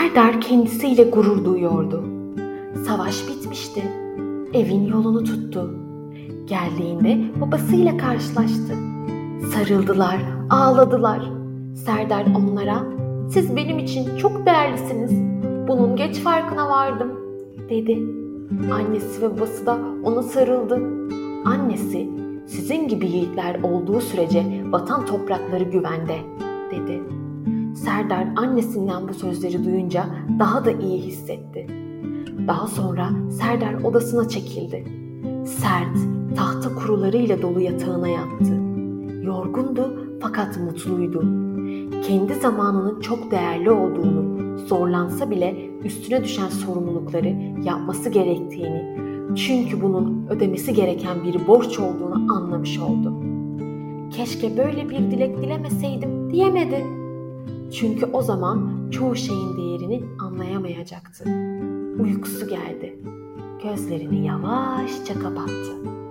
Serdar kendisiyle gurur duyuyordu. Savaş bitmişti. Evin yolunu tuttu. Geldiğinde babasıyla karşılaştı. Sarıldılar, ağladılar. Serdar onlara, "Siz benim için çok değerlisiniz. Bunun geç farkına vardım," dedi. Annesi ve babası da ona sarıldı. Annesi, "Sizin gibi yiğitler olduğu sürece vatan toprakları güvende," dedi. Serdar annesinden bu sözleri duyunca daha da iyi hissetti. Daha sonra Serdar odasına çekildi. Sert, tahta kurularıyla dolu yatağına yattı. Yorgundu fakat mutluydu. Kendi zamanının çok değerli olduğunu, zorlansa bile üstüne düşen sorumlulukları yapması gerektiğini, çünkü bunun ödemesi gereken bir borç olduğunu anlamış oldu. "Keşke böyle bir dilek dilemeseydim," diyemedi. Çünkü o zaman çoğu şeyin değerini anlayamayacaktı. Uykusu geldi. Gözlerini yavaşça kapattı.